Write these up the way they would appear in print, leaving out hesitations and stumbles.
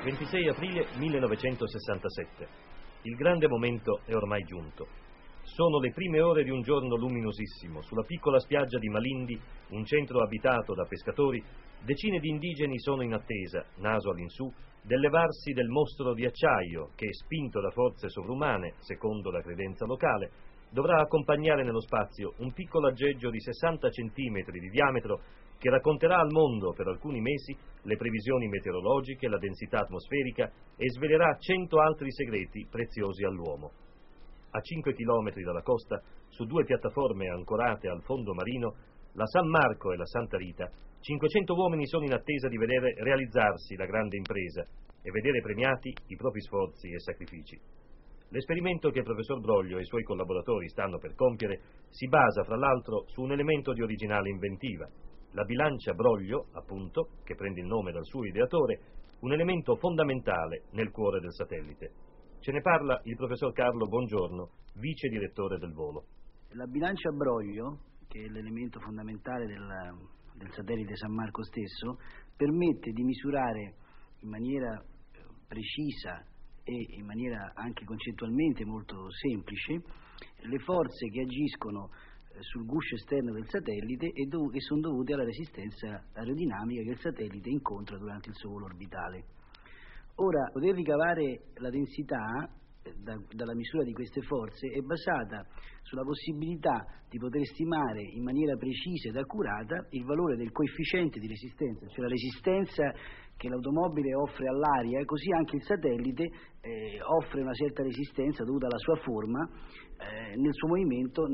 26 aprile 1967. Il grande momento è ormai giunto. Sono le prime ore di un giorno luminosissimo. Sulla piccola spiaggia di Malindi, un centro abitato da pescatori, decine di indigeni sono in attesa, naso all'insù, del levarsi del mostro di acciaio che, spinto da forze sovrumane, secondo la credenza locale, dovrà accompagnare nello spazio un piccolo aggeggio di 60 centimetri di diametro che racconterà al mondo per alcuni mesi le previsioni meteorologiche, la densità atmosferica e svelerà 100 altri segreti preziosi all'uomo. A 5 chilometri dalla costa, su 2 piattaforme ancorate al fondo marino, la San Marco e la Santa Rita, 500 uomini sono in attesa di vedere realizzarsi la grande impresa e vedere premiati i propri sforzi e sacrifici. L'esperimento che il professor Broglio e i suoi collaboratori stanno per compiere si basa, fra l'altro, su un elemento di originale inventiva, la bilancia Broglio, appunto, che prende il nome dal suo ideatore, un elemento fondamentale nel cuore del satellite. Ce ne parla il professor Carlo Bongiorno, vice direttore del volo. La bilancia Broglio, che è l'elemento fondamentale del satellite San Marco stesso, permette di misurare in maniera precisa e in maniera anche concettualmente molto semplice le forze che agiscono sul guscio esterno del satellite e che sono dovute alla resistenza aerodinamica che il satellite incontra durante il suo volo orbitale. Ora, poter ricavare la densità dalla misura di queste forze è basata sulla possibilità di poter stimare in maniera precisa ed accurata il valore del coefficiente di resistenza, cioè la resistenza che l'automobile offre all'aria, e così anche il satellite offre una certa resistenza dovuta alla sua forma nel suo movimento,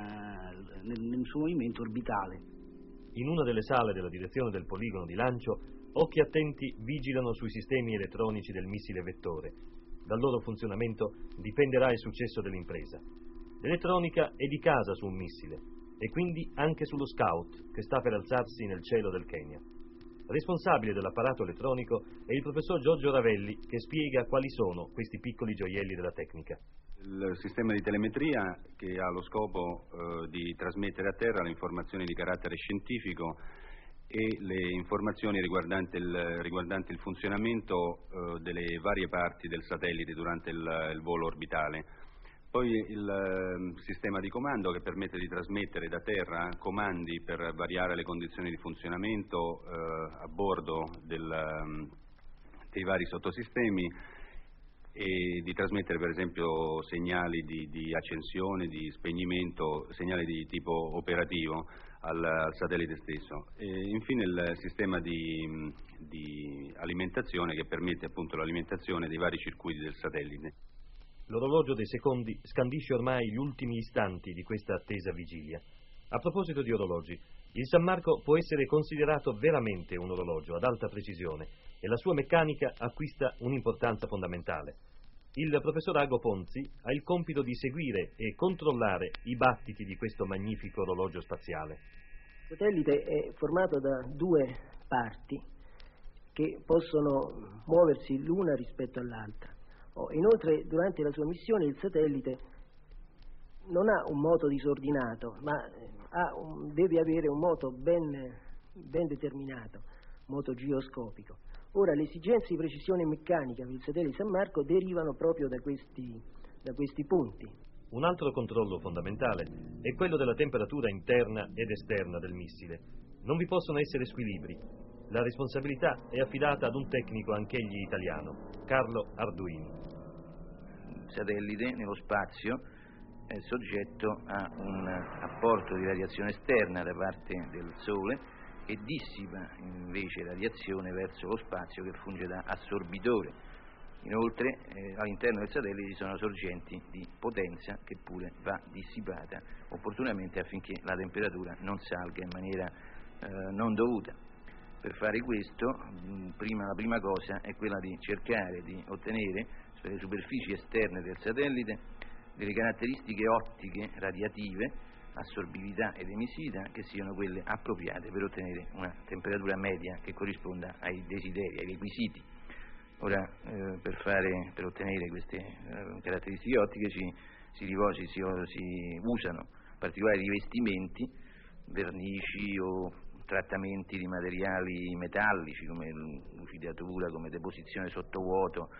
nel suo movimento orbitale. In una delle sale della direzione del poligono di lancio, occhi attenti vigilano sui sistemi elettronici del missile vettore. Dal loro funzionamento dipenderà il successo dell'impresa. L'elettronica è di casa su un missile e quindi anche sullo Scout che sta per alzarsi nel cielo del Kenya. Responsabile dell'apparato elettronico è il professor Giorgio Ravelli, che spiega quali sono questi piccoli gioielli della tecnica. Il sistema di telemetria che ha lo scopo di trasmettere a terra le informazioni di carattere scientifico e le informazioni riguardanti il funzionamento delle varie parti del satellite durante il volo orbitale. Poi il sistema di comando che permette di trasmettere da terra comandi per variare le condizioni di funzionamento a bordo dei vari sottosistemi e di trasmettere per esempio segnali di accensione, di spegnimento, segnali di tipo operativo al satellite stesso. E infine il sistema di alimentazione che permette appunto l'alimentazione dei vari circuiti del satellite. L'orologio dei secondi scandisce ormai gli ultimi istanti di questa attesa vigilia. A proposito di orologi, il San Marco può essere considerato veramente un orologio ad alta precisione e la sua meccanica acquista un'importanza fondamentale. Il professor Ago Ponzi ha il compito di seguire e controllare i battiti di questo magnifico orologio spaziale. Il satellite è formato da 2 parti che possono muoversi l'una rispetto all'altra. Inoltre, durante la sua missione il satellite non ha un moto disordinato, ma deve avere un moto ben determinato, moto giroscopico. Ora, le esigenze di precisione meccanica per il satellite San Marco derivano proprio da questi punti. Un altro controllo fondamentale è quello della temperatura interna ed esterna del missile. Non vi possono essere squilibri. La responsabilità è affidata ad un tecnico anch'egli italiano, Carlo Arduini. Il satellite nello spazio è soggetto a un apporto di radiazione esterna da parte del Sole e dissipa invece radiazione verso lo spazio che funge da assorbitore. Inoltre all'interno del satellite ci sono sorgenti di potenza che pure va dissipata opportunamente affinché la temperatura non salga in maniera non dovuta. Per fare questo la prima cosa è quella di cercare di ottenere sulle superfici esterne del satellite delle caratteristiche ottiche radiative, assorbibilità ed emissività che siano quelle appropriate per ottenere una temperatura media che corrisponda ai desideri, ai requisiti. Ora per ottenere queste caratteristiche ottiche si usano particolari rivestimenti, vernici o trattamenti di materiali metallici come lucidatura, come deposizione sottovuoto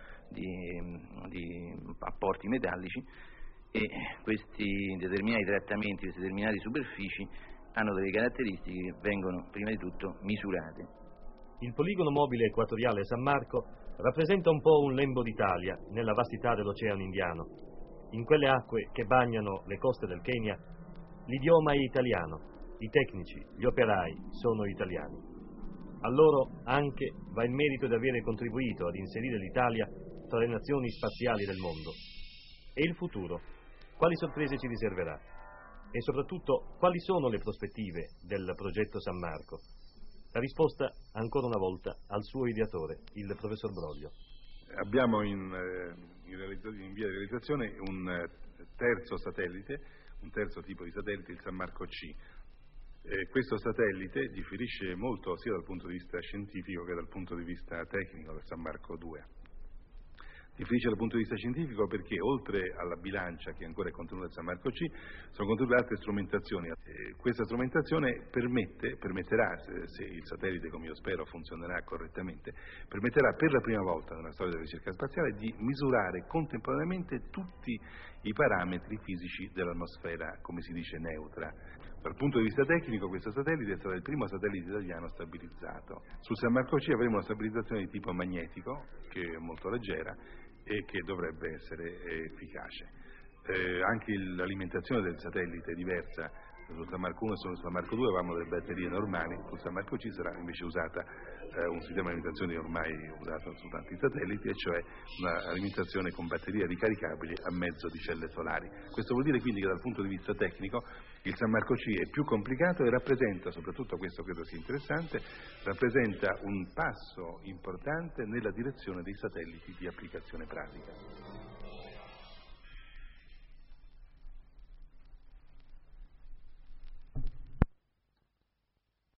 di apporti metallici, e questi determinati trattamenti, queste determinate superfici hanno delle caratteristiche che vengono prima di tutto misurate. Il poligono mobile equatoriale San Marco rappresenta un po' un lembo d'Italia nella vastità dell'Oceano Indiano. In quelle acque che bagnano le coste del Kenya l'idioma è italiano, i tecnici, gli operai sono italiani. A loro anche va il merito di avere contribuito ad inserire l'Italia tra le nazioni spaziali del mondo. E il futuro? Quali sorprese ci riserverà? E soprattutto, quali sono le prospettive del progetto San Marco? La risposta, ancora una volta, al suo ideatore, il professor Broglio. Abbiamo in via di realizzazione un terzo satellite, un terzo tipo di satellite, il San Marco C. Questo satellite differisce molto sia dal punto di vista scientifico che dal punto di vista tecnico del San Marco 2. Differisce dal punto di vista scientifico perché oltre alla bilancia che ancora è contenuta nel San Marco C sono contenute altre strumentazioni. Questa strumentazione permetterà, se il satellite, come io spero, funzionerà correttamente, permetterà per la prima volta nella storia della ricerca spaziale di misurare contemporaneamente tutti i parametri fisici dell'atmosfera, come si dice, neutra. Dal punto di vista tecnico questo satellite è stato il primo satellite italiano stabilizzato. Sul San Marco C avremo una stabilizzazione di tipo magnetico, che è molto leggera e che dovrebbe essere efficace. Anche l'alimentazione del satellite è diversa. Sul San Marco 1 e sul San Marco 2 avevamo delle batterie normali, sul San Marco C sarà invece usata un sistema di alimentazione ormai usato su tanti satelliti, e cioè un'alimentazione con batterie ricaricabili a mezzo di celle solari. Questo vuol dire quindi che dal punto di vista tecnico il San Marco C è più complicato e rappresenta, soprattutto questo credo sia interessante, rappresenta un passo importante nella direzione dei satelliti di applicazione pratica.